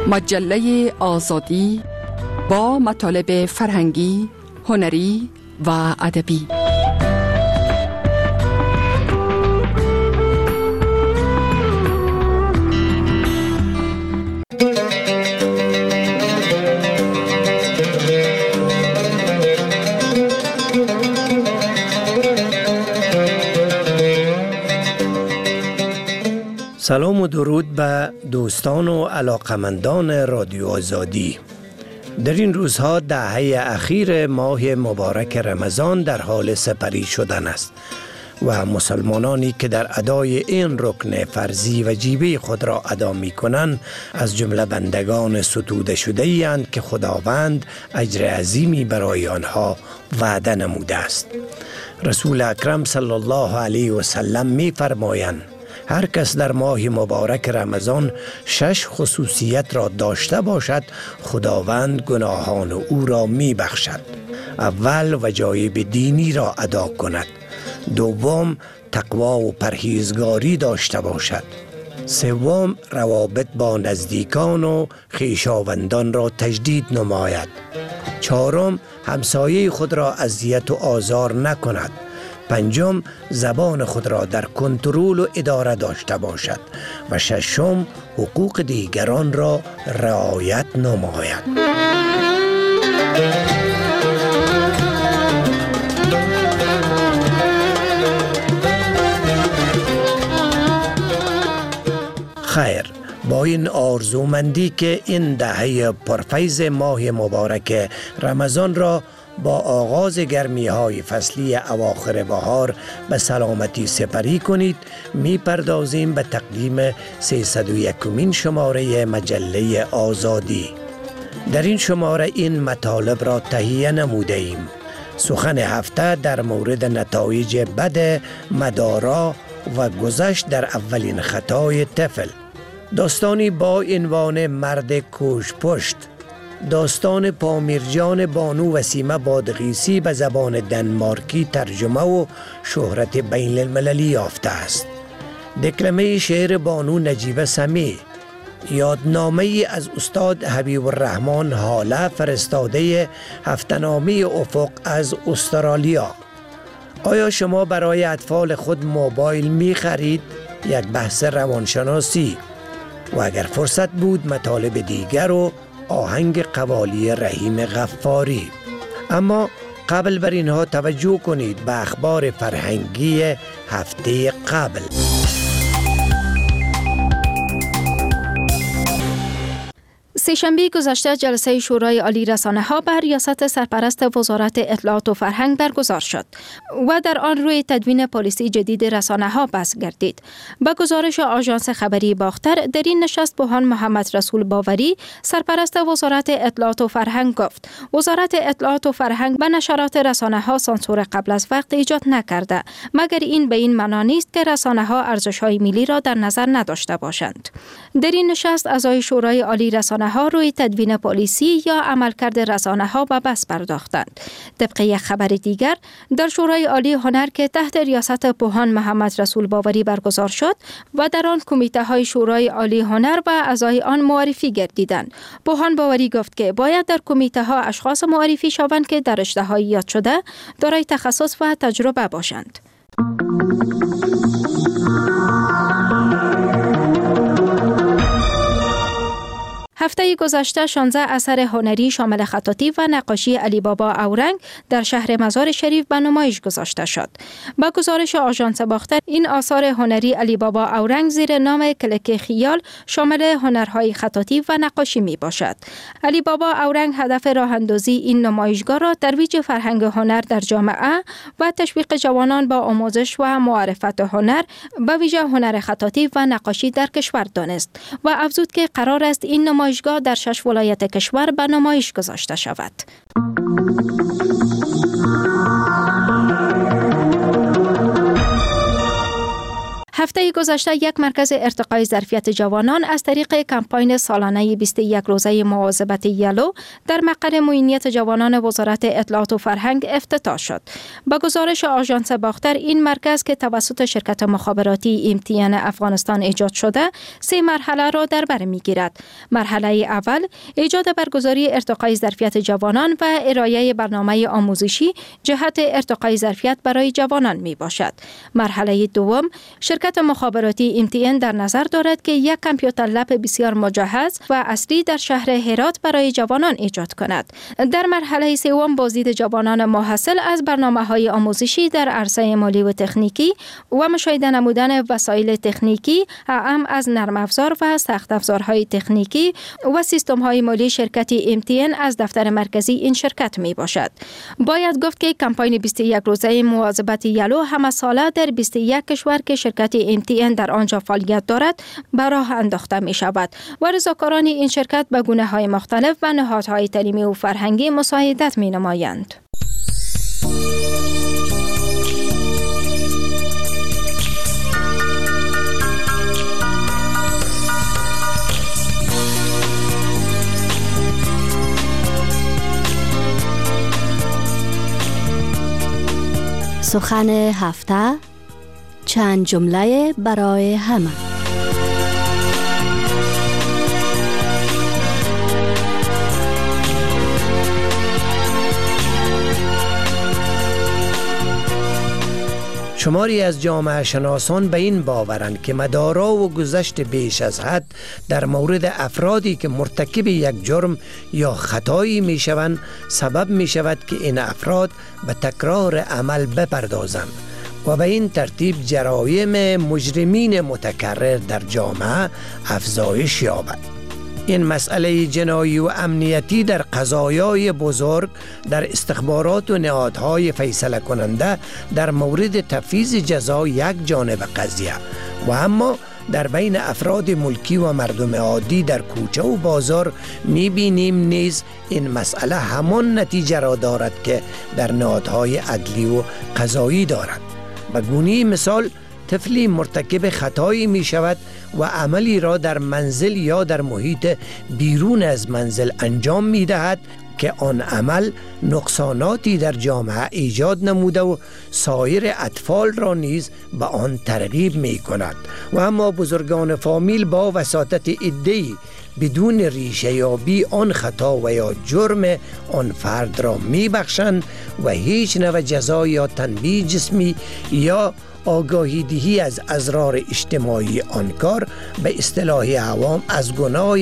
مجله آزادی با مطالب فرهنگی، هنری و ادبی. سلام و درود به دوستان و علاقمندان رادیو آزادی. در این روزها دهه اخیر ماه مبارک رمضان در حال سپری شدن است و مسلمانانی که در ادای این رکن فرضی وجیبه خود را ادا می کنند از جمله بندگان ستوده شده اند که خداوند اجر عظیمی برای آنها وعده نموده است. رسول اکرم صلی الله علیه و سلم می فرمایند هر کس در ماه مبارک رمضان 6 خصوصیت را داشته باشد خداوند گناهان او را می بخشد. اول وجایب دینی را ادا کند. دوم تقوا و پرهیزگاری داشته باشد. سوم روابط با نزدیکان و خویشاوندان را تجدید نماید. چهارم همسایه خود را اذیت و آزار نکند. پنجم زبان خود را در کنترل و اداره داشته باشد و ششم حقوق دیگران را رعایت نماید. خیر، با این آرزومندی که این دهه پرفیض ماه مبارک رمضان را با آغاز گرمی‌های فصلی اواخر بهار به سلامتی سپری کنید، می پردازیم به تقدیم 301مین شماره مجله آزادی. در این شماره این مطالب را تهیه نموده ایم. سخن هفته در مورد نتایج بد مدارا و گذشت در اولین خطای طفل. داستانی با عنوان مرد کوش پشت. داستان پامیرجان بانو وسیمه بادغیسی به زبان دنمارکی ترجمه و شهرت بین المللی یافته است. دکلمه شعر بانو نجیبه سمی، یادنامه ای از استاد حبیب الرحمن حاله فرستاده هفته‌نامه افق از استرالیا. آیا شما برای اطفال خود موبایل می خرید؟ یک بحث روانشناسی و اگر فرصت بود مطالب دیگر و آهنگ قوالی رحیم غفاری. اما قبل بر اینها توجه کنید به اخبار فرهنگی هفته قبل. سه‌شنبه گذشته جلسه شورای عالی رسانه‌ها به ریاست سرپرست وزارت اطلاعات و فرهنگ برگزار شد و در آن روی تدوین پالیسی جدید رسانه‌ها بحث گردید. با گزارش آژانس خبری باختر، در این نشست بوهان محمد رسول باوری، سرپرست وزارت اطلاعات و فرهنگ گفت: وزارت اطلاعات و فرهنگ به نشرات رسانه‌ها سانسور قبل از وقت ایجاد نکرده، مگر این به این معنا نیست که رسانه‌ها ارزش‌های ملی را در نظر نداشته باشند. در این نشست اعضای شورای عالی رسانه‌ها روی تدوین پالیسی یا عملکرد رسانه‌ها به بحث پرداختند. طبق یک خبر دیگر، در شورای عالی هنر که تحت ریاست بوهان محمد رسول باوری برگزار شد و در آن کمیته‌های شورای عالی هنر و اعضای آن معرفی گردیدند. بوهان باوری گفت که باید در کمیته‌ها اشخاص معرفی شوند که در رشته‌های یاد شده دارای تخصص و تجربه باشند. هفته گذشته 16 اثر هنری شامل خطاطی و نقاشی علی بابا اورنگ در شهر مزار شریف به نمایش گذاشته شد. با گزارش آژانس باختر، این آثار هنری علی بابا اورنگ زیر نام کلک خیال شامل هنرهای خطاطی و نقاشی می باشد. علی بابا اورنگ هدف راه اندازی این نمایشگاه را ترویج فرهنگ هنر در جامعه و تشویق جوانان با آموزش و معرفت هنر، به ویژه هنر خطاطی و نقاشی در کشور دانست و افزود که قرار است این نمایشگاه در 6 ولایت کشور به نمایش گذاشته شود. هفته هفته گذشته یک مرکز ارتقای ظرفیت جوانان از طریق کمپاین سالانه 21 روزه مواظبت یلو در مقر معینیت جوانان وزارت اطلاعات و فرهنگ افتتاح شد. با گزارش آژانس باختر، این مرکز که توسط شرکت مخابراتی MTN افغانستان ایجاد شده 3 مرحله را در بر می‌گیرد. مرحله اول ایجاد برگزاری ارتقای ظرفیت جوانان و ارائه برنامه آموزشی جهت ارتقای ظرفیت برای جوانان می باشد. مرحله دوم، شرکت مخابراتی MTN در نظر دارد که یک کامپیوتر لب بسیار مجهز و اصلی در شهر هرات برای جوانان ایجاد کند. در مرحله سوم، بازدید جوانان ماحصل از برنامه‌های آموزشی در عرصه مالی و تکنیکی و مشاهده نمودن وسایل تکنیکی اعم از نرم افزار و سخت افزارهای تکنیکی و سیستم‌های مالی شرکت MTN از دفتر مرکزی این شرکت می باشد. باید گفت که کمپاین 21 روزه مواظبت یلو همه ساله در 21 کشور که شرکت MTN در آنجا فعالیت دارد به راه انداخته می شود و رضاکاران این شرکت به گونه‌های مختلف و نهادهای تعلیمی و فرهنگی مساعدت می نمایند. سخن هفته، چند جمله برای همه. شماری از جامعه شناسان به این باورند که مدارا و گذشت بیش از حد در مورد افرادی که مرتکب یک جرم یا خطایی می شوند سبب می شود که این افراد به تکرار عمل بپردازند و به این ترتیب جرایم مجرمین متکرر در جامعه افزایش یابد. این مسئله جنایی و امنیتی در قضایای بزرگ، در استخبارات و نهادهای فیصله کننده در مورد تفویض جزا یک جانب قضیه و اما در بین افراد ملکی و مردم عادی در کوچه و بازار می‌بینیم نیز این مسئله همان نتیجه را دارد که در نهادهای عدلی و قضایی دارد. به گونه مثال، طفلی مرتکب خطایی می شود و عملی را در منزل یا در محیط بیرون از منزل انجام می دهد که آن عمل نقصاناتی در جامعه ایجاد نموده و سایر اطفال را نیز به آن ترغیب می کند و اما بزرگان فامیل با وساطت عده‌ای بدون ریشه یابی آن خطا و یا جرم آن فرد را می بخشند و هیچ نوع جزا یا تنبیه جسمی یا آگاهی دهی از اضرار اجتماعی آن کار به اصطلاح عوام از گناه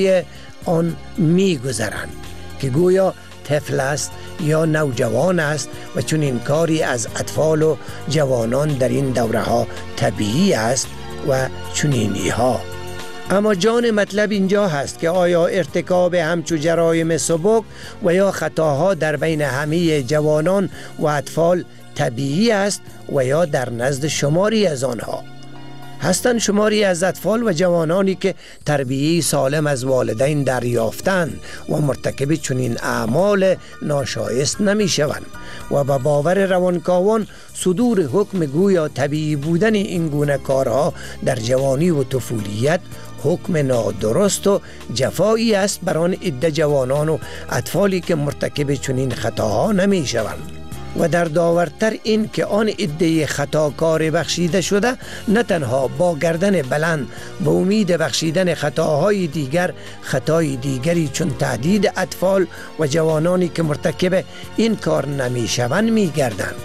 آن می گذرند که گویا طفل است یا نوجوان است و چون این کاری از اطفال و جوانان در این دوره ها طبیعی است و چنینی ها. اما جان مطلب اینجا هست که آیا ارتکاب همچو جرایم سبک و یا خطاها در بین همه جوانان و اطفال طبیعی است و یا در نزد شماری از آنها هستند شماری از اطفال و جوانانی که تربیت سالم از والدین دریافتند و مرتکب چنین اعمال ناشایست نمی شوند و به باور روانکاوان صدور حکم گویا طبیعی بودن این گونه کارها در جوانی و طفولیت حکم نادرست و جفایی است بر آن عده جوانان و اطفالی که مرتکب چنین خطاها نمی شوند. و در داورتر این که آن عده خطاکار بخشیده شده نه تنها با گردن بلند به امید بخشیدن خطاهای دیگر خطای دیگری چون تهدید اطفال و جوانانی که مرتکب این کار نمی شوند می گردند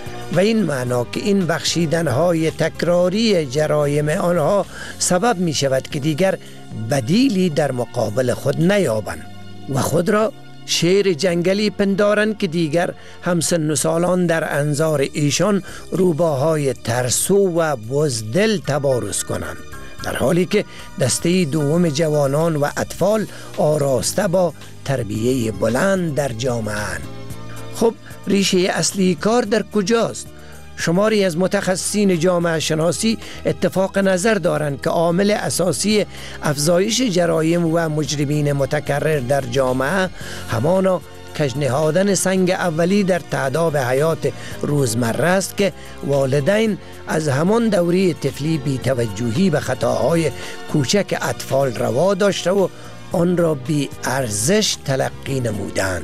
و این معنا که این بخشیدنهای تکراری جرایم آنها سبب می شود که دیگر بدیلی در مقابل خود نیابند و خود را شیر جنگلی پندارند که دیگر همسن و سالان در انظار ایشان روباهای ترسو و بزدل تبارز کنند، در حالی که دسته دوم جوانان و اطفال آراسته با تربیه بلند در جامعه. خب ریشه اصلی کار در کجاست؟ شماری از متخصصین جامعه شناسی اتفاق نظر دارند که عامل اساسی افزایش جرایم و مجرمین متکرر در جامعه همانا کژنهادن سنگ اولی در تعداد حیات روزمره است که والدین از همان دوره طفلی بی‌توجهی به خطاهای کوچک اطفال روا داشته و آن را بی ارزش تلقی نمودند.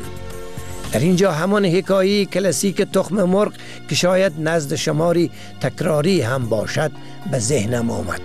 در اینجا همان حکایه کلاسیک تخم مرغ که شاید نزد شماری تکراری هم باشد به ذهنم آمد.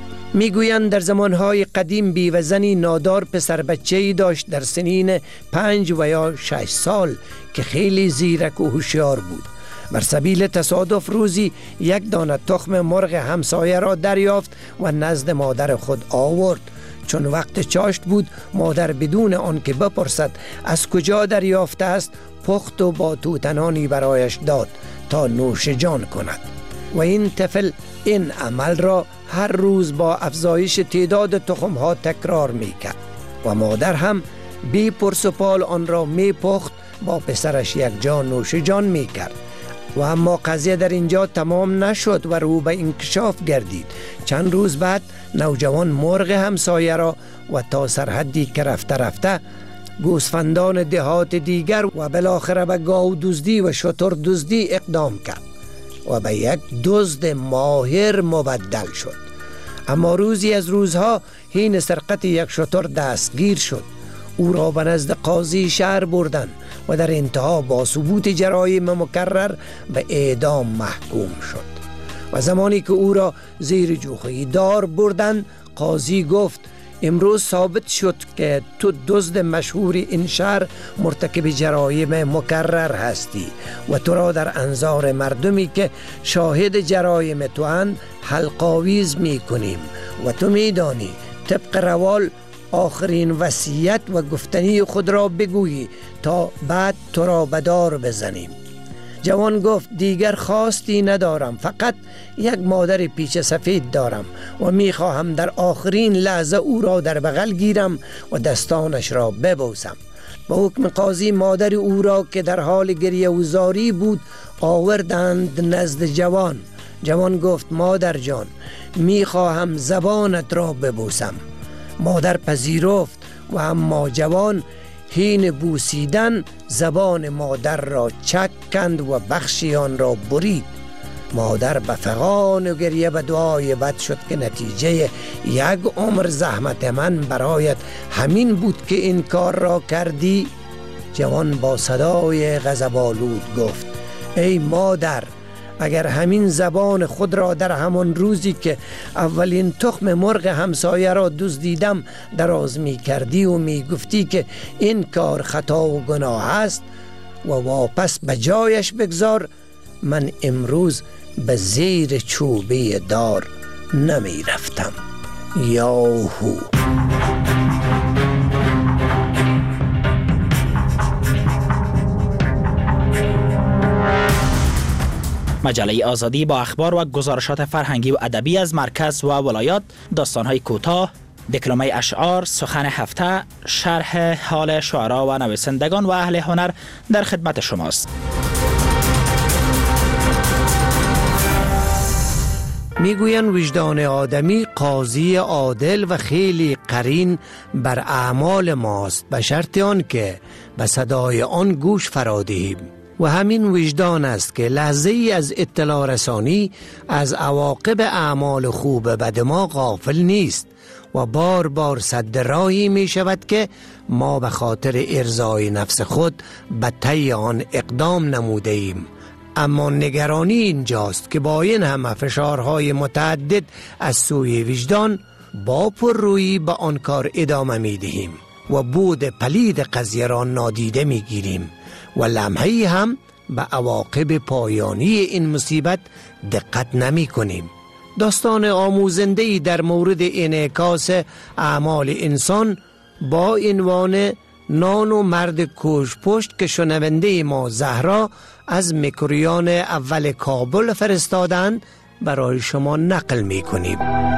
میگویند در زمانهای قدیم بیوه‌زنی نادار پسر بچه‌ای داشت در سنین 5 و یا 6 سال که خیلی زیرک و هوشیار بود. بر سبیل تصادف روزی یک دانه تخم مرغ همسایه را دریافت و نزد مادر خود آورد. چون وقت چاشت بود، مادر بدون آن که بپرسد از کجا دریافته است، پخت و با توتنانی برایش داد تا نوش جان کند. و این طفل این عمل را هر روز با افزایش تعداد تخم‌ها تکرار می‌کرد و مادر هم بی پرس و پال آن را می‌پخت، با پسرش یک جا نوش جان می‌کرد. و اما قضیه در اینجا تمام نشد و رو به انکشاف گردید. چند روز بعد نوجوان مرغ همسایه را و تا سرحدی که رفته گوسفندان دهات دیگر و بالاخره به گاو دزدی و شتر دزدی اقدام کرد و به یک دزد ماهر مبدل شد. اما روزی از روزها حین سرقت یک شتر دستگیر شد. او را به نزد قاضی شهر بردند و در انتها با ثبوت جرایم مکرر به اعدام محکوم شد. و زمانی که او را زیر جوخه دار بردند، قاضی گفت امروز ثابت شد که تو دزد مشهور این شهر مرتکب جرایم مکرر هستی و تو را در انظار مردمی که شاهد جرایم تو اند حلق‌آویز می کنیم و تو می دانی طبق روال آخرین وصیت و گفتنی خود را بگویی تا بعد تو را به دار بزنیم. جوان گفت دیگر خواستی ندارم، فقط یک مادر پیچ سفید دارم و میخواهم در آخرین لحظه او را در بغل گیرم و دستانش را ببوسم. به حکم قاضی مادر او را که در حال گریه و زاری بود آوردند نزد جوان. جوان گفت مادر جان، میخواهم زبانت را ببوسم. مادر پذیرفت و اما جوان حین بوسیدن زبان مادر را چک کند و بخشی آن را برید. مادر به فغان و گریه به دعای بد شد که نتیجه یک عمر زحمت من برایت همین بود که این کار را کردی. جوان با صدای غضب‌آلود گفت ای مادر، اگر همین زبان خود را در همان روزی که اولین تخم مرغ همسایه را دزدیدم دراز می کردی و می گفتی که این کار خطا و گناه است و واپس به جایش بگذار، من امروز به زیر چوبه دار نمی رفتم. یاهو. مجله آزادی با اخبار و گزارشات فرهنگی و ادبی از مرکز و ولایات، داستان‌های کوتاه، دکلمه اشعار، سخن هفته، شرح حال شعرا و نویسندگان و اهل هنر در خدمت شماست. میگویند وجدان آدمی قاضی عادل و خیلی قرین بر اعمال ماست، به شرط آن که به صدای آن گوش فرادهیم. و همین وجدان است که لحظه ای از اطلاع رسانی از عواقب اعمال خوب بد ما غافل نیست و بار بار سد راهی می شود که ما به خاطر ارضای نفس خود به طی آن اقدام نموده ایم. اما نگرانی اینجاست که با این همه فشارهای متعدد از سوی وجدان با پررویی به آن کار ادامه می دهیم و بود پلید قضیه را نادیده می گیریم و لمحه‌ای هم به عواقب پایانی این مصیبت دقت نمی کنیم. داستان آموزنده‌ای در مورد انعکاس اعمال انسان با عنوان نان و مرد کوش پشت که شنونده ما زهرا از مکرویان اول کابل فرستادند برای شما نقل می کنیم.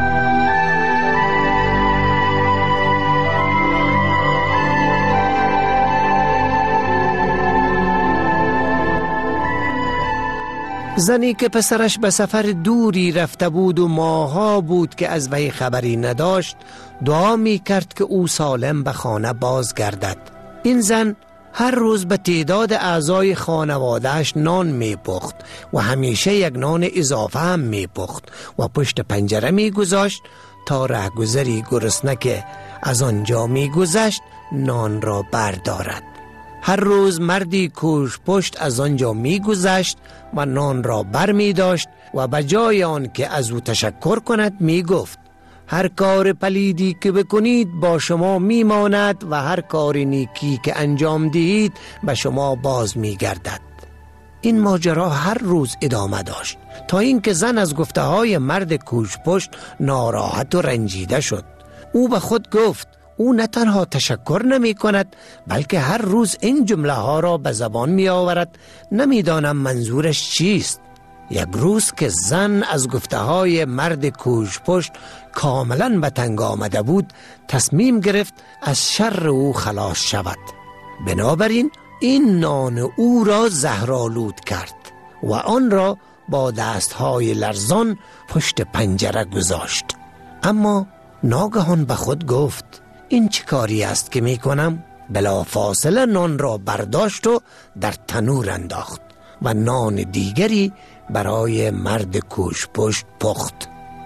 زنی که پسرش به سفر دوری رفته بود و ماها بود که از وی خبری نداشت، دعا می کرد که او سالم به خانه بازگردد. این زن هر روز به تعداد اعضای خانوادهش نان می پخت و همیشه یک نان اضافه هم می پخت و پشت پنجره می گذاشت تا رهگذری گرسنه که از آنجا می گذشت نان را بردارد. هر روز مردی کوش پشت از آنجا می گذشت و نان را بر می داشت و به جای آن که از او تشکر کند می گفت هر کار پلیدی که بکنید با شما می ماند و هر کار نیکی که انجام دهید به شما باز می گردد. این ماجرا هر روز ادامه داشت تا اینکه زن از گفته های مرد کوش پشت ناراحت و رنجیده شد. او به خود گفت او نه تنها تشکر نمی کند بلکه هر روز این جمله ها را به زبان می آورد. نمی دانم منظورش چیست. یک روز که زن از گفته های مرد کوش پشت کاملا به تنگ آمده بود تصمیم گرفت از شر او خلاص شود. بنابراین این نان او را زهرآلود کرد و آن را با دستهای لرزان پشت پنجره گذاشت. اما ناگهان به خود گفت این چه کاری است که می کنم؟ بلافاصله نان را برداشت و در تنور انداخت و نان دیگری برای مرد کوش پشت پخت.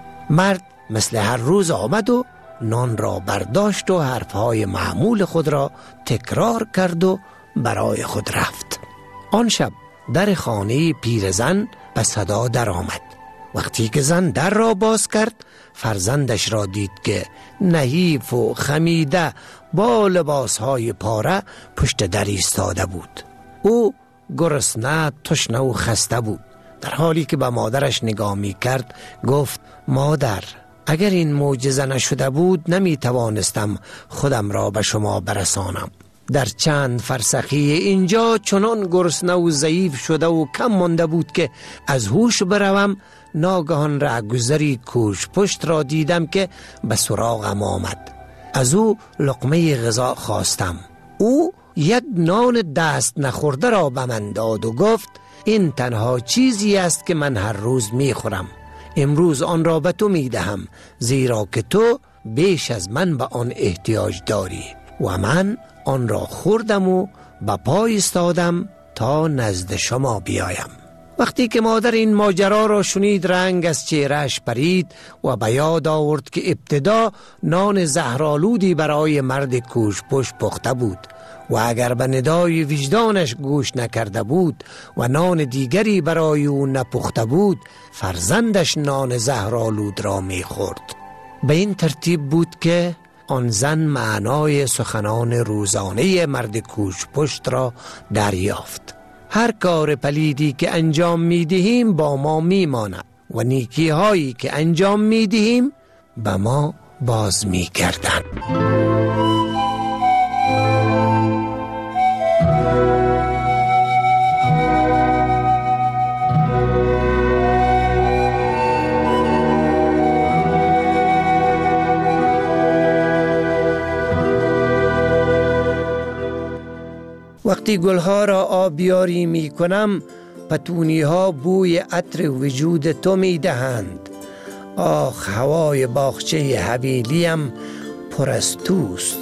مرد مثل هر روز آمد و نان را برداشت و حرفهای معمول خود را تکرار کرد و برای خود رفت. آن شب در خانه پیرزن به صدا در آمد. وقتی که زن در را باز کرد فرزندش را دید که نحیف و خمیده با لباسهای پاره پشت در ایستاده بود. او گرسنه، تشنه و خسته بود. در حالی که به مادرش نگاه می کرد گفت مادر اگر این معجزه نشده بود نمی توانستم خودم را به شما برسانم. در چند فرسخی اینجا چنان گرسنه و ضعیف شده و کم مانده بود که از هوش بروم ناگهان رهگذری کوش پشت را دیدم که به سراغم آمد. از او لقمه غذا خواستم. او یک نان دست نخورده را به من داد و گفت این تنها چیزی است که من هر روز می خورم. امروز آن را به تو می دهم زیرا که تو بیش از من به آن احتیاج داری. و من آن را خوردم و به پای ایستادم تا نزد شما بیایم. وقتی که مادر این ماجرا را شنید رنگ از چهرهش پرید و به یاد آورد که ابتدا نان زهرآلودی برای مرد کوش پشت پخته بود و اگر به ندای وجدانش گوش نکرده بود و نان دیگری برای او نپخته بود فرزندش نان زهرآلود را می‌خورد. به این ترتیب بود که آن زن معنای سخنان روزانه مرد کوش پشت را دریافت. هر کار پلیدی که انجام می‌دهیم با ما می‌ماند و نیکی هایی که انجام می‌دهیم به ما باز می‌گردند. وقتی گلها را آبیاری می کنم پتونی ها بوی عطر وجود تو می دهند. آخ هوای باغچه حویلیم پر از توست.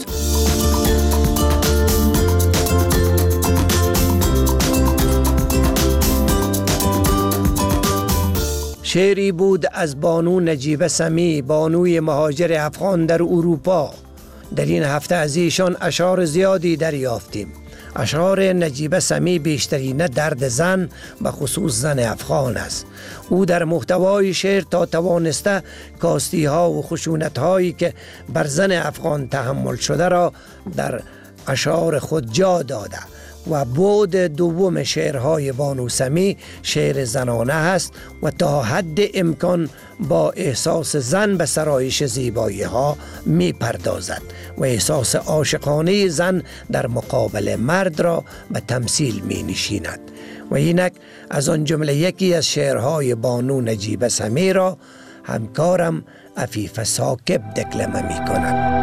شعری بود از بانو نجیبه سمی، بانوی مهاجر افغان در اروپا. در این هفته از ایشان اشعار زیادی دریافتیم. اشعار نجیبه سمی بیشترین درد زن به خصوص زن افغان است. او در محتوای شعر تا توانسته کاستی ها و خشونت هایی که بر زن افغان تحمل شده را در اشعار خود جا داده و بعد دوم شعرهای بانو سمی شعر زنانه است و تا حد امکان با احساس زن به سرایش زیبایی ها می پردازد و احساس عاشقانه زن در مقابل مرد را به تمثیل می نشیند. و اینک از آن جمله یکی از شعرهای بانو نجیبه سمی را همکارم عفیف ثاقب دکلمه می کند.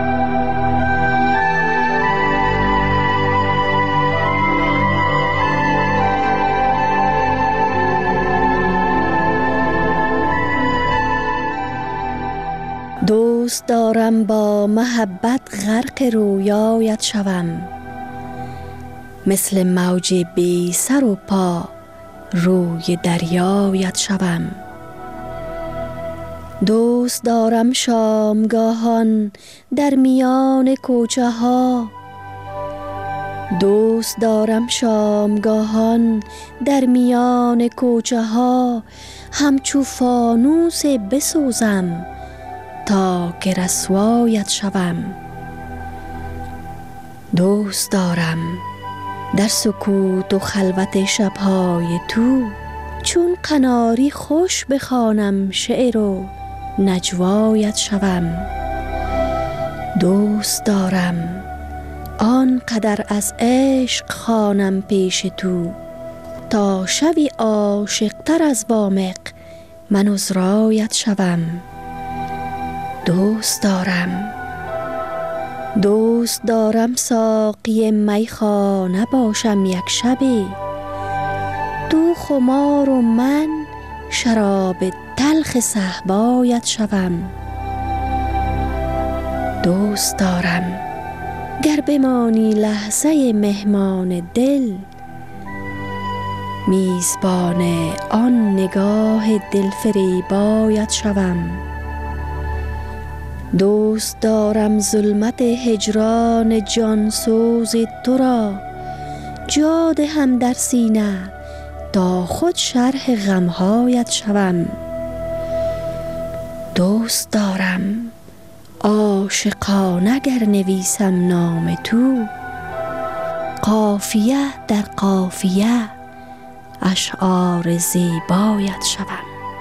دوست دارم با محبت غرق رویایت شوم، مثل موج بی سر و پا روی دریایت شوم. دوست دارم شامگاهان در میان کوچه ها، دوست دارم شامگاهان در میان کوچه ها، همچو فانوس بسوزم تا که رسوایت شوم. دوست دارم در سکوت و خلوت شبهای تو چون قناری خوش بخوانم شعر و نجوایت شوم. دوست دارم آنقدر از عشق خوانم پیش تو تا شوی عاشق تر از وامق من عذرایت شوم. دوست دارم ساقی میخانه باشم یک شبی، تو خمار و من شراب تلخ صهبایت شوم. دوست دارم گر بمانی لحظه مهمان دل، میزبان آن نگاه دلفریبایت شوم. دوست دارم ظلمت هجران جانسوز تو را جا دهم در سینه تا خود شرح غمهایت شوم. دوست دارم عاشقانه گر نویسم نام تو، قافیه در قافیه اشعار زیبایت شوم.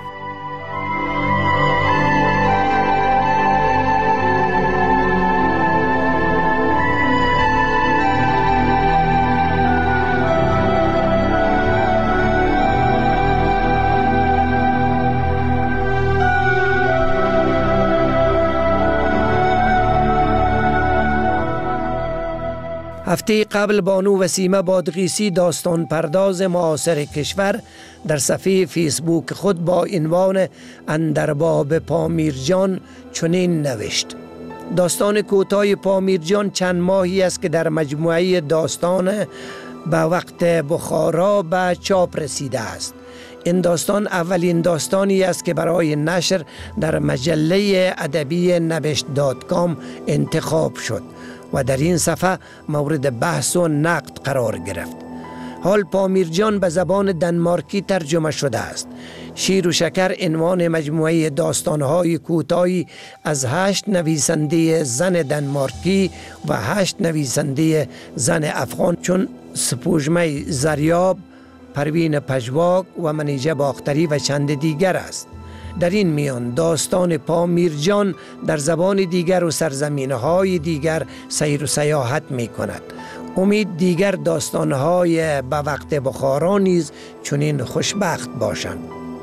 هفته قبل بانو وسیمه بادغیسی داستان پرداز معاصر کشور در صفحه فیسبوک خود با عنوان اندرباب پامیرجان چنین نوشت: داستان کوتاه پامیرجان چند ماهی است که در مجموعه داستان به وقت بخارا به چاپ رسیده است. این داستان اولین داستانی است که برای نشر در مجله ادبی نبشت.com انتخاب شد و در این صفحه مورد بحث و نقد قرار گرفت. حال پامیرجان به زبان دنمارکی ترجمه شده است. شیر و شکر عنوان مجموعه داستان‌های کوتاهی از 8 نویسنده زن دنمارکی و 8 نویسنده زن افغان چون سپوږمۍ زریاب، پروین پژواک و منیژه باختری و چند دیگر است. در این میان داستان پامیرجان در زبان دیگر و سرزمین‌های دیگر سیر و سیاحت می کند. امید دیگر داستان‌های به وقت بخارا نیز چنین خوشبخت باشند.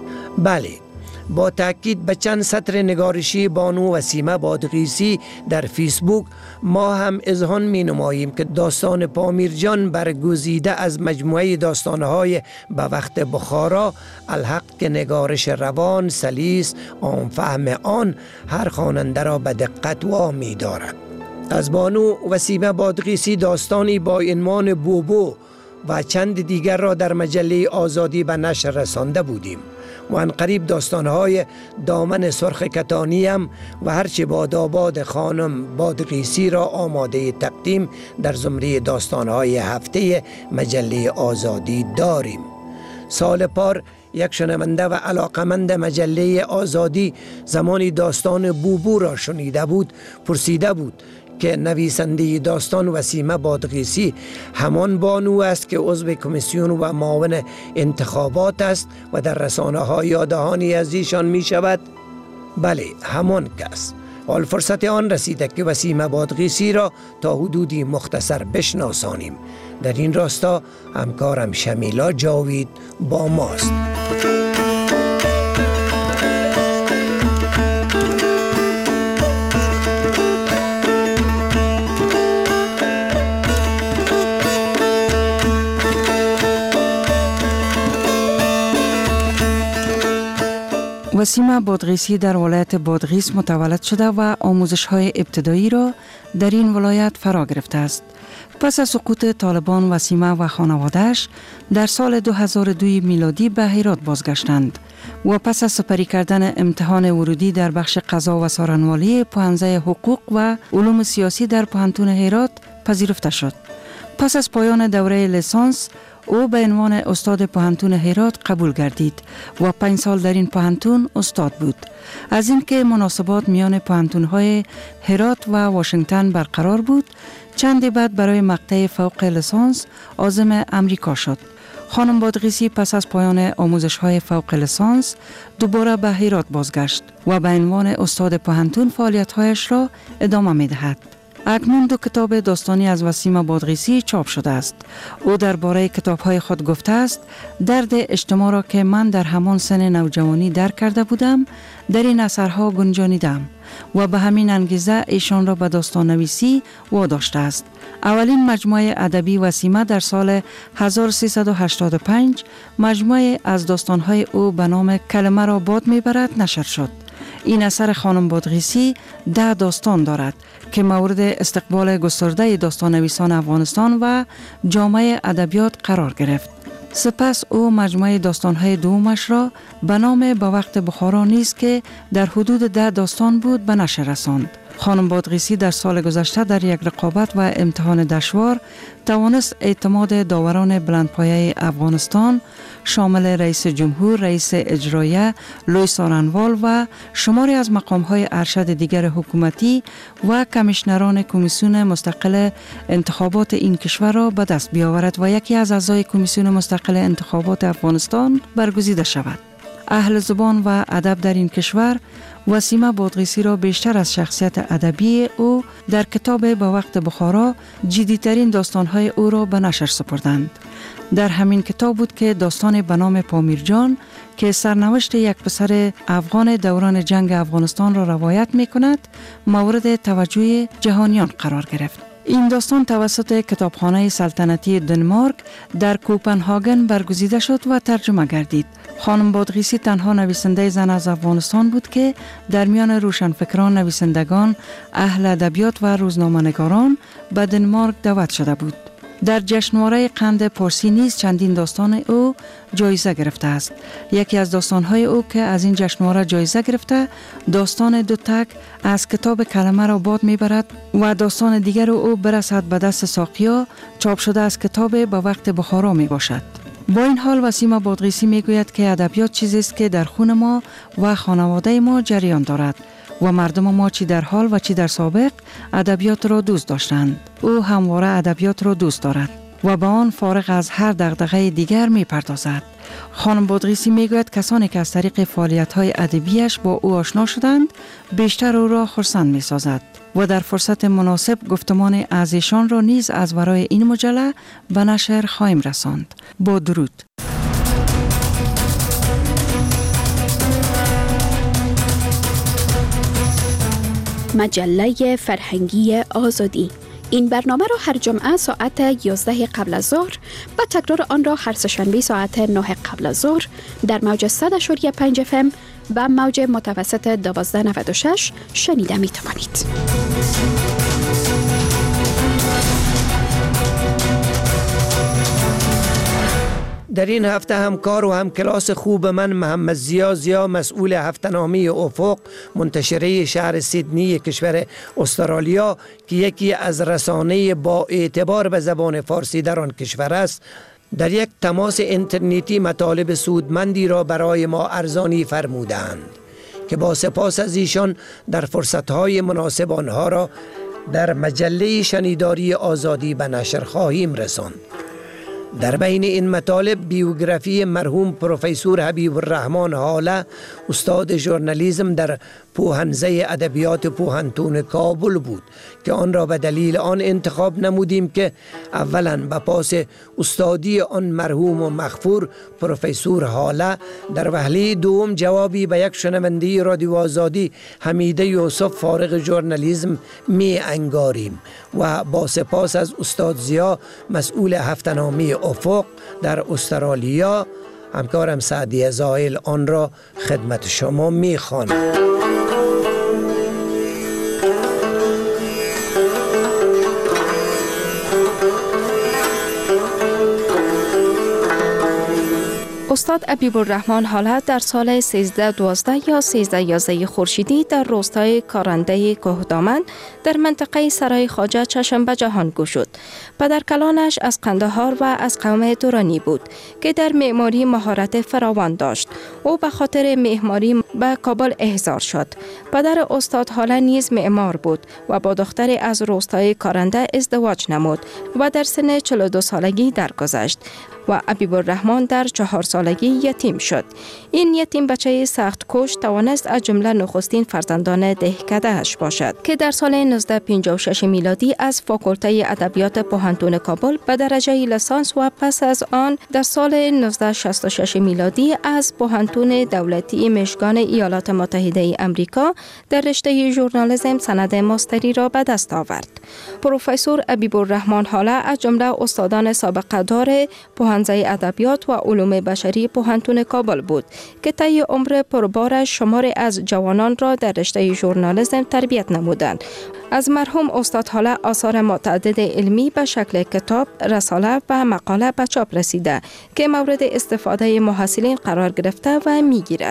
بله، با تأکید به چند سطر نگارشی بانو وسیمه بادغیسی در فیسبوک ما هم اذعان می نماییم که داستان پامیرجان برگزیده از مجموعه داستانهای به وقت بخارا الحق که نگارش روان، سلیس، آنفهم آن هر خواننده را به دقت وامی دارد. از بانو وسیمه بادغیسی داستانی با عنوان بوبو و چند دیگر را در مجله آزادی به نشر رسانده بودیم و عنقریب داستانهای دامن سرخ کتانی هم و هرچه باداباد خانم بادغیسی را آماده تقدیم در زمره داستانهای هفته مجله آزادی داریم. سال پار یک شنونده و علاقمند مجله آزادی زمانی داستان بوبو را شنیده بود پرسیده بود که نویسنده داستان وسیمه بادغیسی همان بانو است که عضو کمیسیون و معاون انتخابات است و در رسانه ها یادهانی از ایشان می شود؟ بله، همان کس. حال فرصت آن رسیده که وسیمه بادغیسی را تا حدودی مختصر بشناسانیم. در این راستا همکارم شمیلا جاوید با ماست. وسیمه بادغیسی در ولایت بادغیس متولد شده و آموزش‌های ابتدایی را در این ولایت فرا گرفته است. پس از سقوط طالبان وسیمه و خانواده‌اش در سال 2002 میلادی به هرات بازگشتند و پس از سپری کردن امتحان ورودی در بخش قضا و سارنوالی پوهنځی حقوق و علوم سیاسی در پوهنتون هرات پذیرفته شد. پس از پایان دوره لیسانس او به عنوان استاد پوهنتون هرات قبول گردید و 5 سال در این پوهنتون استاد بود. از اینکه مناسبات میان پوهنتون‌های هرات و واشنگتن برقرار بود، چندی بعد برای مقطع فوق لیسانس عازم امریکا شد. خانم بادغیسی پس از پایان آموزش‌های فوق لیسانس دوباره به هرات بازگشت و به عنوان استاد پوهنتون فعالیت‌هایش را ادامه می‌دهد. اکنون 2 کتاب داستانی از وسیمه بادغیسی چاپ شده است. او درباره کتاب‌های خود گفته است: درد اجتماع را که من در همان سن نوجوانی درک کرده بودم، در این اثرها گنجانیدم و به همین انگیزه ایشان را به داستان نویسی واداشته است. اولین مجموعه ادبی وسیمه در سال 1385 مجموعه از داستان‌های او به نام کلمه را باد میبرد نشر شد. این اثر خانم بادغیسی 10 داستان دارد که مورد استقبال گسترده داستان نویسان افغانستان و جامعه ادبیات قرار گرفت. سپس او مجموعه داستان‌های دومش را به نام به وقت بخارا نیست که در حدود 10 داستان بود به نشر رساند. خانم بادغیسی در سال گذشته در یک رقابت و امتحان دشوار توانست اعتماد داوران بلندپایه افغانستان شامل رئیس جمهور، رئیس اجرایه، لوی سارنوال و شماری از مقام‌های ارشد دیگر حکومتی و کمیشنران کمیسیون مستقل انتخابات این کشور را به دست بیاورد و یکی از اعضای کمیسیون مستقل انتخابات افغانستان برگزیده شود. اهل زبان و ادب در این کشور وسیمه بادغیسی را بیشتر از شخصیت ادبی او در کتاب به وقت بخارا جدی‌ترین داستان‌های او را به نشر سپردند. در همین کتاب بود که داستان به نام پامیرجان که سرنوشت یک پسر افغان دوران جنگ افغانستان را روایت می‌کند، مورد توجه جهانیان قرار گرفت. این داستان توسط کتابخانه سلطنتی دنمارک در کوپنهاگن برگزیده شد و ترجمه گردید. خانم بادغیسی تنها نویسنده زن از افغانستان بود که در میان روشنفکران، نویسندگان، اهل ادبیات و روزنامه‌نگاران به دنمارک دعوت شده بود. در جشنواره قند پارسی نیز چندین داستان او جایزه گرفته است. یکی از داستان‌های او که از این جشنواره جایزه گرفته، داستان 2 تک از کتاب کلمه را باد میبرد و داستان دیگر او برسد به دست ساقیا چاپ شده از کتاب به وقت بخارا می باشد. با این حال وسیمه بادغیسی میگوید که ادبیات چیزی است که در خون ما و خانواده ما جریان دارد و مردم ما چی در حال و چی در سابق ادبیات را دوست داشتند. او همواره ادبیات را دوست دارد و به آن فارغ از هر دغدغه دیگر میپردازد. خانم بادغیسی میگوید کسانی که از طریق فعالیت‌های ادبیش با او آشنا شدند بیشتر او را خرسند میسازد و در فرصت مناسب گفتمان از ایشان را نیز از ورای این مجله به نشر خواهیم رساند. با درود. مجله فرهنگی آزادی. این برنامه را هر جمعه ساعت 11 قبل از ظهر و تکرار آن را هر سه‌شنبه ساعت 9 قبل از ظهر در موج 100.5 FM و موج متوسط 1296 شنیده می توانید. در این هفته همکار و همکلاس خوب من محمد زیا مسئول هفته‌نامه افق منتشره شهر سیدنی کشور استرالیا که یکی از رسانه با اعتبار به زبان فارسی در آن کشور است، در یک تماس اینترنتی مطالب سودمندی را برای ما ارزانی فرمودند که با سپاس از ایشان در فرصت‌های مناسب آنها را در مجله شنیداری آزادی به نشر خواهیم رساند. در بین این مطالب بیوگرافی مرحوم پروفسور حبیب الرحمن حاله، استاد ژورنالیسم در پوهنځی ادبیات پوهنتون کابل بود که آن را به دلیل آن انتخاب نمودیم که اولا به پاس استادی آن مرحوم و مغفور پروفسور حاله در وهله دوم جوابی به یک شنونده رادیو آزادی حمیده یوسف فارغ ژورنالیسم می انگاریم و با سپاس از استاد زیا مسئول هفته‌نامه افق در استرالیا همکارم سعدی زائل آن را خدمت شما می‌خوانم. استاد ابیبالرحمن حالا در سال 1312 یا 1311 خورشیدی در روستای کارنده کوهدامن در منطقه سرای خواجه چشم به جهان گشود. پدرکلانش از قندهار و از قوم تورانی بود که در معماری مهارت فراوان داشت. او به خاطر معماری به کابل احضار شد. پدر استاد حالا نیز معمار بود و با دختری از روستای کارنده ازدواج نمود و در سن 42 سالگی درگذشت و ابیبالرحمن در 4 سالگی یتیم شد. این یتیم بچه سخت کوش توانست از جمله نخستین فرزندان دهکده‌اش باشد که در سال 1956 میلادی از فاکولته ادبیات پوهنتون کابل به درجه لیسانس و پس از آن در سال 1966 میلادی از پوهنتون دولتی میشگان ایالات متحده امریکا در رشته ژورنالیسم سند ماستری را به دست آورد. پروفسور ابیبالرحمن حالا از جمله استادان سابقه دار پوهنځی ادبیات و علوم بشری پوهنتون کابل بود که طی عمر پربارش شماری از جوانان را در رشته ژورنالیسم تربیت نمودند. از مرحوم استاد حالا آثار متعدد علمی به شکل کتاب، رساله و مقاله به چاپ رسیده که مورد استفاده محصلین قرار گرفته و میگیرد.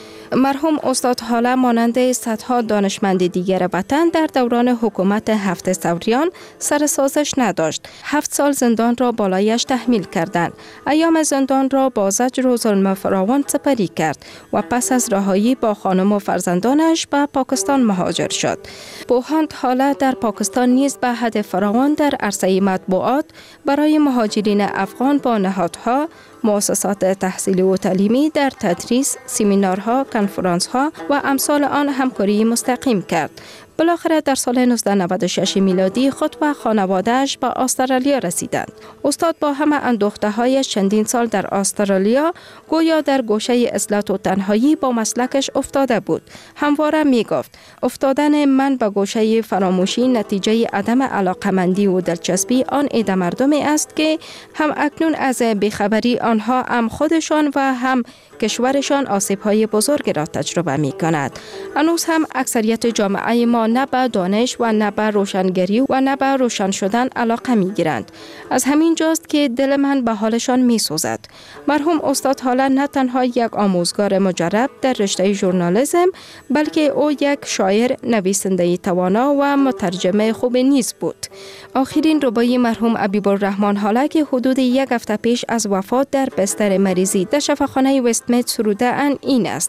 مرحوم استاد حالا مانند صدها دانشمند دیگر وطن در دوران حکومت 7 ثوریان سرسازش نداشت. 7 سال زندان را بالایش تحمیل کردند. ایام زندان را با زجر و ظلم فراوان سپری کرد و پس از رهایی با خانم و فرزندانش به پاکستان مهاجر شد. پوهاند حالا در پاکستان نیز به حد فراوان در عرصه مطبوعات برای مهاجرین افغان با نهادها، مؤسسات تحصیلی و تعلیمی در تدریس، سمینارها، کنفرانس‌ها و امثال آن همکاری مستقیم کرد. بالاخره در سال 1996 میلادی خود و خانواده‌اش به استرالیا رسیدند. استاد با همه اندوخته‌هایش چندین سال در استرالیا گویا در گوشه عزلت و تنهایی با مسلکش افتاده بود. همواره میگفت افتادن من به گوشه فراموشی نتیجه عدم علاقمندی و دلچسبی آن عده مردمی است که هم اکنون از بیخبری آنها هم خودشان و هم کشورشان آسیب‌های بزرگ را تجربه می‌کند. هنوز هم اکثریت جامعه ما نه به دانش و نه به روشنگری و نه به روشن شدن علاقه می‌گیرند. از همین جاست که دل من به حالشان می‌سوزد. مرحوم استاد حالا نه تنها یک آموزگار مجرب در رشته ژورنالیسم، بلکه او یک شاعر، نویسنده توانا و مترجم خوب نیز بود. آخرین ربایی مرحوم ابیبالرحمن حالا که حدود 1 هفته پیش از وفات در بستر مریضی در شفاخانه وستمیت سروده ان این است: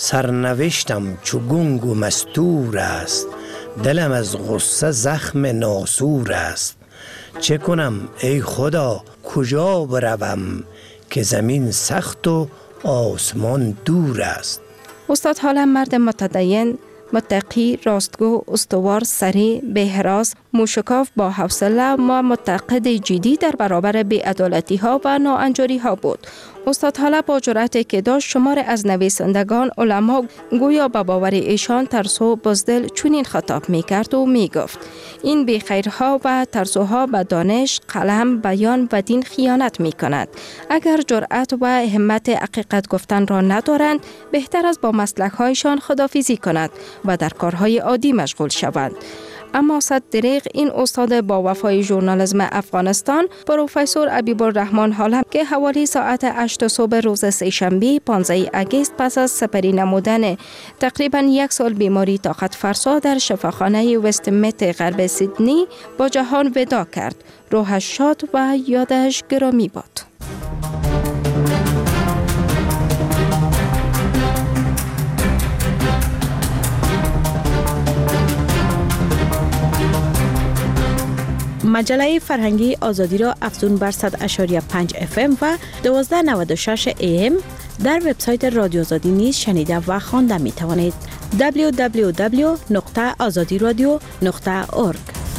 سرنوشتم چو گنگ و مستور است، دلم از غصه زخم ناسور است. چه کنم ای خدا کجا بروم، که زمین سخت و آسمان دور است. استاد حالا مرد متدین، متقی، راستگو، استوار، سریع، بهراز، موشکاف با حوصله و معتقد جدی در برابر بی‌عدالتی ها و ناانجوری ها بود. استاد حالا با جرأتی که داشت شمار از نویسندگان، علما گویا به باور ایشان ترسو بزدل چنین خطاب می‌کرد و می‌گفت: این بیخیرها و ترسوها به دانش، قلم، بیان و دین خیانت می‌کنند. اگر جرأت و همت حقیقت گفتن را ندارند، بهتر است با مسلک‌هایشان خداحافظی کنند و در کارهای عادی مشغول شوند. اما صد دریغ این استاد با وفای ژورنالیسم افغانستان، پروفسور ابیبالرحمن حالا که حوالی ساعت 8 صبح روز سه‌شنبه 15 اگست پس از سپری نمودن تقریباً 1 سال بیماری طاقت فرسا در شفاخانه وستمیت غرب سیدنی با جهان وداع کرد. روحش شاد و یادش گرامی باد. مجله فرهنگی آزادی را افزون بر 100.5 FM و 1296 AM در وبسایت رادیو آزادی نیز شنیده و خوانده می توانید. www.azadiradio.org.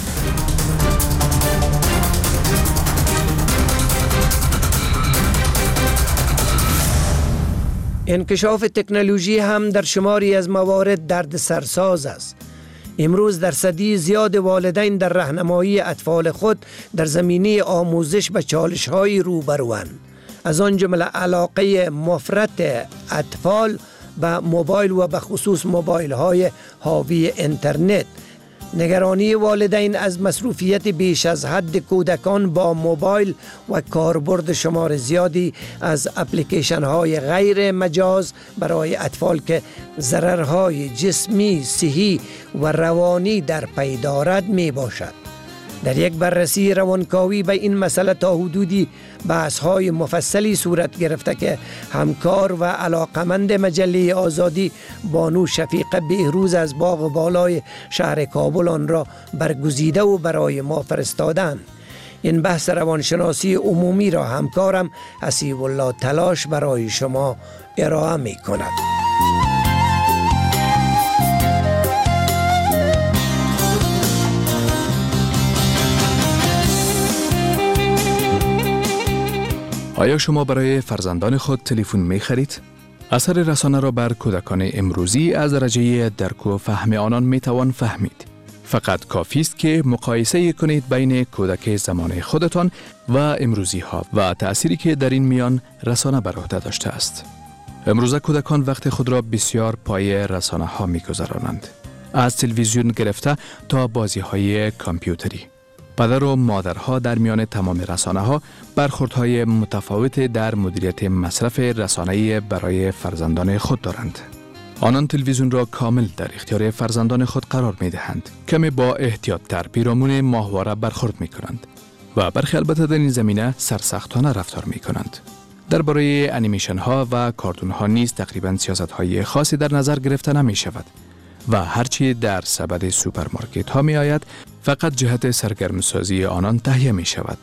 انکشاف تکنولوژی هم در شماری از موارد درد سرساز است. امروز در صدی زیاد والدین در راهنمایی اطفال خود در زمینه آموزش به چالش‌های روبروند. از آن جمله علاقه مفرط اطفال به موبایل و به خصوص موبایل های حاوی اینترنت، نگرانی والدین از مصروفیت بیش از حد کودکان با موبایل و کاربرد شمار زیادی از اپلیکیشن های غیر مجاز برای اطفال که ضررهای جسمی، صحی و روانی در پی دارد می باشد. در یک بررسی روانکاوی به این مسئله تا حدودی بحث‌های مفصلی صورت گرفته که همکار و علاقمند مجله آزادی بانو شفیقه بهروز از باغ بالای شهر کابل آن را برگزیده و برای ما فرستادند. این بحث روانشناسی عمومی را همکارم حسیب الله تلاش برای شما ارائه می کند. آیا شما برای فرزندان خود تلفن می خرید؟ اثر رسانه را بر کودکان امروزی از درجه درک و فهم آنان می توان فهمید. فقط کافی است که مقایسه کنید بین کودک زمان خودتان و امروزی ها و تأثیری که در این میان رسانه بر عهده داشته است. امروزه کودکان وقت خود را بسیار پای رسانه ها می گذرانند. از تلویزیون گرفته تا بازی های کامپیوتری. پدر و مادرها در میان تمام رسانه‌ها برخوردهای متفاوت در مدیریت مصرف رسانه‌ای برای فرزندان خود دارند. آنان تلویزیون را کامل در اختیار فرزندان خود قرار می‌دهند. کمی با احتیاط‌تر پیرامون ماهواره برخورد می‌کنند و برخی البته در این زمینه سرسختانه رفتار می‌کنند. درباره انیمیشن‌ها و کارتون‌ها نیز تقریباً سیاست‌های خاصی در نظر گرفته نمی‌شود و هرچی در سبد سوپرمارکت‌ها می‌آید فقط جهت سرگرمسازی آنان تهیه می شود.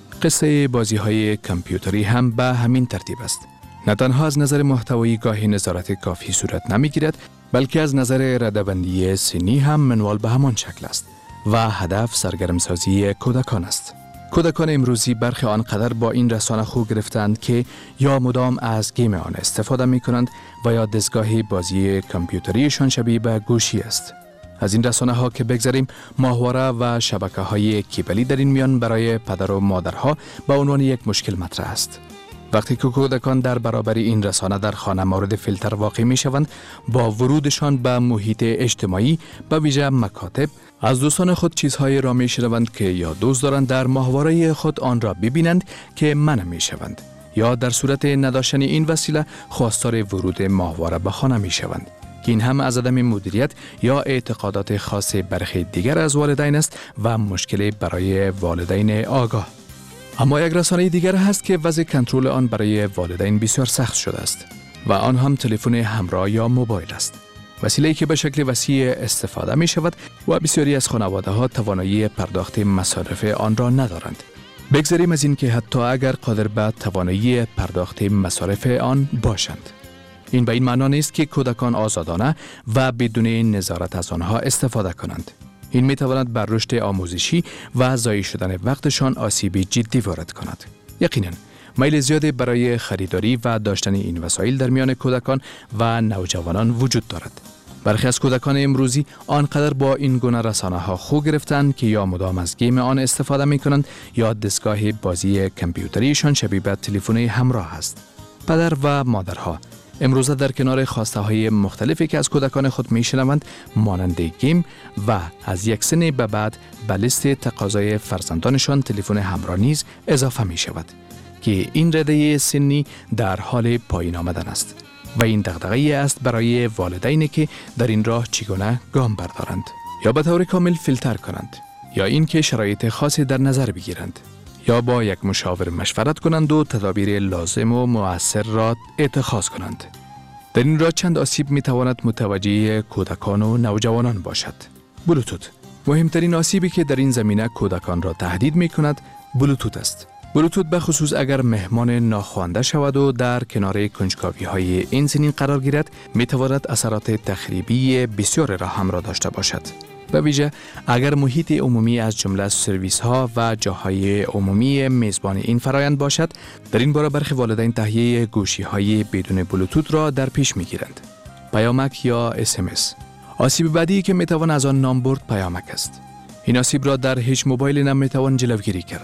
قصه بازی‌های کامپیوتری هم به همین ترتیب است. نه تنها از نظر محتوایی گاهی نظارت کافی صورت نمی‌گیرد، بلکه از نظر رده‌بندی سنی هم منوال به همان شکل است و هدف سرگرمسازی کودکان است. کودکان امروزی برخی آنقدر با این رسانه خو گرفتند که یا مدام از گیم آن استفاده می‌کنند و یا دستگاه بازی کامپیوتریشان شبیه به گوشی است. از این رسانه ها که بگذاریم، ماهواره و شبکه های کیبلی در این میان برای پدر و مادرها به عنوان یک مشکل مطرح است. وقتی که کودکان در برابر این رسانه در خانه مورد فیلتر واقع می شوند، با ورودشان به محیط اجتماعی به ویژه مکاتب از دوستان خود چیزهایی را می شنوند که یا دوست دارند در ماهواره خود آن را ببینند که منع می شوند، یا در صورت نداشتن این وسیله خواستار ورود ماهواره به خانه می شوند. این هم از عدم مدیریت یا اعتقادات خاص برخی دیگر از والدین است و مشکل برای والدین آگاه. اما یک رسانه دیگر هست که وضع کنترل آن برای والدین بسیار سخت شده است و آن هم تلفن همراه یا موبایل است. وسیله‌ای که به شکل وسیع استفاده می شود و بسیاری از خانواده‌ها توانایی پرداخت مصارف آن را ندارند. بگذاریم از این که حتی اگر قادر به توانایی پرداخت مصارف آن باشند. این به این معنا نیست که کودکان آزادانه و بدون نظارت از آنها استفاده کنند. این می تواند بر رشد آموزشی و ضایع شدن وقتشان آسیب جدی وارد کند. یقینا میل زیادی برای خریداری و داشتن این وسایل در میان کودکان و نوجوانان وجود دارد. برخی از کودکان امروزی آنقدر با این گونه رسانه ها خو گرفتند که یا مدام از گیم آن استفاده می کنند یا دستگاه بازی کامپیوتریشان شبیه به تلفن همراه است. پدر و مادرها امروزه در کنار خواسته های مختلفی که از کودکان خود می شنوند مانند گیم و از یک سن به بعد به لیست تقاضای فرزندانشان تلفن همراه نیز اضافه می شود که این رده سنی در حال پایین آمدن است و این دغدغه‌ای است برای والدینی که در این راه چگونه گام بردارند یا به طور کامل فیلتر کنند یا اینکه شرایط خاصی در نظر بگیرند یا با یک مشاور مشورت کنند و تدابیر لازم و مؤثر را اتخاذ کنند. در این راه چند آسیب می تواند متوجه کودکان و نوجوانان باشد. بلوتوت مهمترین آسیبی که در این زمینه کودکان را تهدید می کند بلوتوت است. بلوتوت به خصوص اگر مهمان ناخوانده شود و در کنار کنجکاوی های این سنین قرار گیرد می تواند اثرات تخریبی بسیار را همراه داشته باشد. به ویژه اگر محیط عمومی از جمله سرویس ها و جاهای عمومی میزبان این فرایند باشد، در این باره برخی والدین تهیه گوشی های بدون بلوتوت را در پیش می گیرند. پیامک یا SMS. آسیب بعدی که می توان از آن نام برد پیامک است. این آسیب را در هیچ موبایل نمی توان جلوگیری کرد.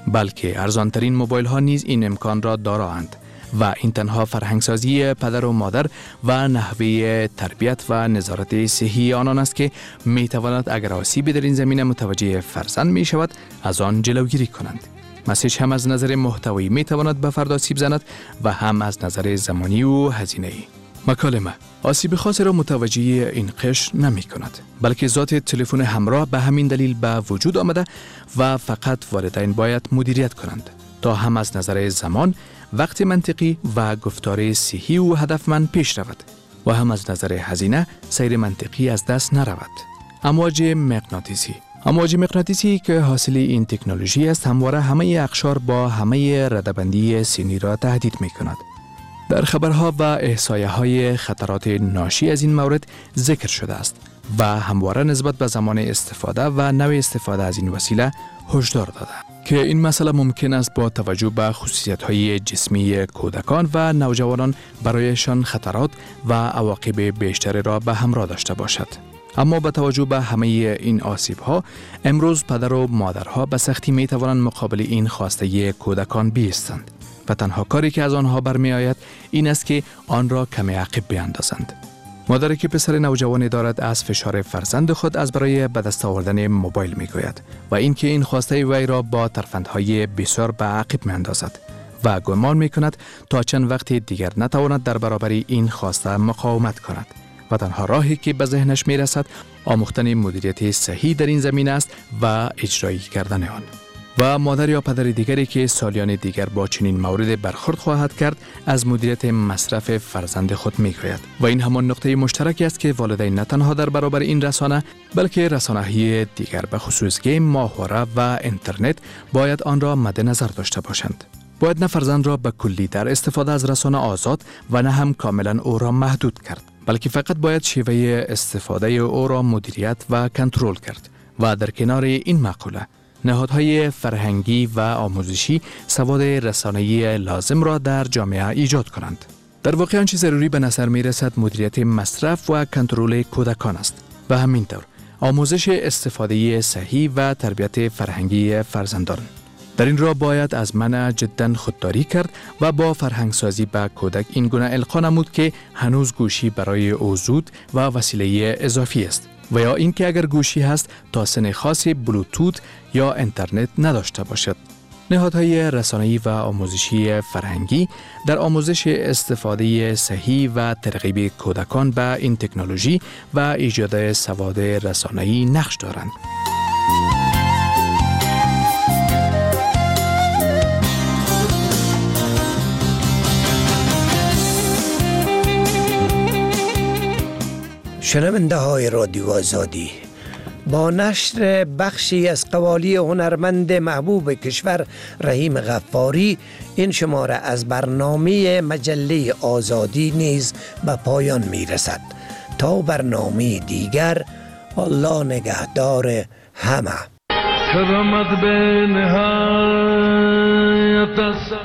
بلکه ارزانترین موبایل ها نیز این امکان را دارند و این تنها فرهنگسازی پدر و مادر و نحوه تربیت و نظارت صحی آنان است که می تواند اگر آسیبی در این زمینه متوجه فرزند می شود از آن جلوگیری کنند. مسیج هم از نظر محتوایی می تواند به فرد آسیب زند و هم از نظر زمانی و هزینه‌ای. مکالمه آسیب خاصی را متوجه این قشر نمی کند، بلکه ذات تلفن همراه به همین دلیل به وجود آمده و فقط والدین باید مدیریت کنند تا هم از نظر زمان، وقت منطقی و گفتار صحی و هدفمند پیش رود و هم از نظر هزینه سیر منطقی از دست نرود. امواج مغناطیسی که حاصل این تکنولوژی است همواره همه اقشار با همه ردبندی سینی را تهدید می کند. در خبرها و احصایه های خطرات ناشی از این مورد ذکر شده است و همواره نسبت به زمان استفاده و نوع استفاده از این وسیله هشدار داده که این مسئله ممکن است با توجه به خصوصیت‌های جسمی کودکان و نوجوانان برایشان خطرات و عواقب بیشتری را به همراه داشته باشد. اما با توجه به همه این آسیب‌ها، امروز پدر و مادرها به سختی می‌توانند مقابل این خواسته کودکان بایستند و تنها کاری که از آنها برمی آید این است که آن را کمی عقب بیاندازند. مادری که پسر نوجوانی دارد از فشار فرزند خود از برای به دست آوردن موبایل میگوید و اینکه این خواسته وی را با ترفندهای بسیار به عقب میاندازد و گمان میکند تا چند وقت دیگر نتواند در برابر این خواسته مقاومت کند و تنها راهی که به ذهنش میرسد آموختن مدیریت صحیح در این زمینه است و اجرایی کردن آن. و مادر یا پدر دیگری که سالیان دیگر با چنین مورد برخورد خواهد کرد از مدیریت مصرف فرزند خود میگوید و این همان نقطه مشترکی است که والدین نه تنها در برابر این رسانه بلکه رسانه‌های دیگر به خصوص گیم، ماهواره و اینترنت باید آن را مد نظر داشته باشند. باید نه فرزند را به کلی در استفاده از رسانه آزاد و نه هم کاملا او را محدود کرد، بلکه فقط باید شیوه استفاده او را مدیریت و کنترل کرد و در کنار این مقوله نهادهای فرهنگی و آموزشی سواد رسانه‌ای لازم را در جامعه ایجاد کنند. در واقع آنچه ضروری به نظر می رسد مدیریت مصرف و کنترل کودکان است و همینطور آموزش استفاده صحیح و تربیت فرهنگی فرزندان. در این راه باید از منع جدا خودداری کرد و با فرهنگسازی به کودک این گونه القا نمود که هنوز گوشی برای او زود و وسیله اضافی است و یا اینکه اگر گوشی هست تا سن خاصی بلوتوت یا اینترنت نداشته باشد. نهادهای رسانه‌ای و آموزشی فرهنگی در آموزش استفاده صحیح و ترغیب کودکان به این تکنولوژی و ایجاد سواد رسانه‌ای نقش دارند. شنونده های رادیو آزادی، با نشر بخشی از قوالی هنرمند محبوب کشور رحیم غفاری این شماره از برنامه مجله آزادی نیز به پایان می رسد. تا برنامه دیگر، الله نگهدار همه. کرامت به نهایت است،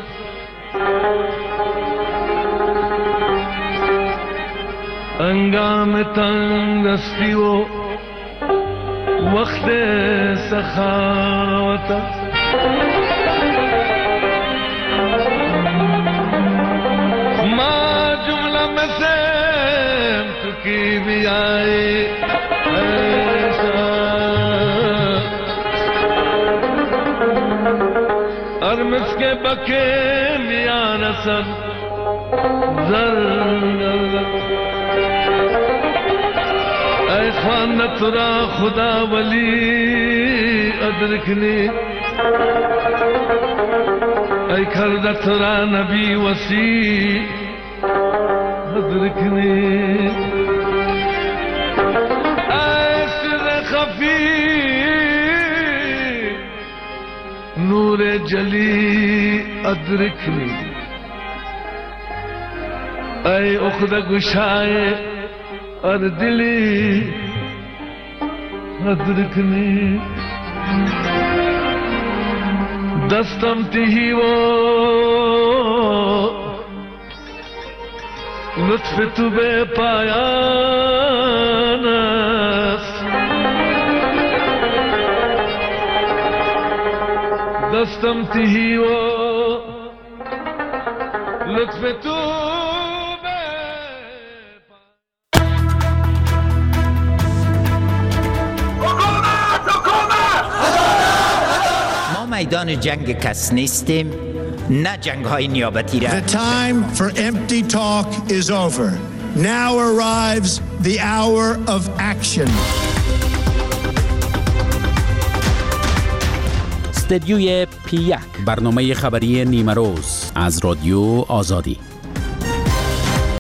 انگام تنگ دستی و وقت سخاوت است. ما جمله مثل تو کیمیایی ارمس کے بکے میاں رسن اے خوانت را خدا ولی ادرکنی اے کردت را نبی وسیع ادرکنی اے سر خفی نور جلی ادرکنی اے اخد گشائے اور دلی ادرکنی دستم تہی وہ لطف تو بے پایان است دستم تهی و لطف تو ما میدان جنگ کس نیستیم، نه جنگ های نیابتی را. The time for empty talk is over. Now arrives the hour of action. استدیوی P1 برنامه خبری نیمه روز از رادیو آزادی.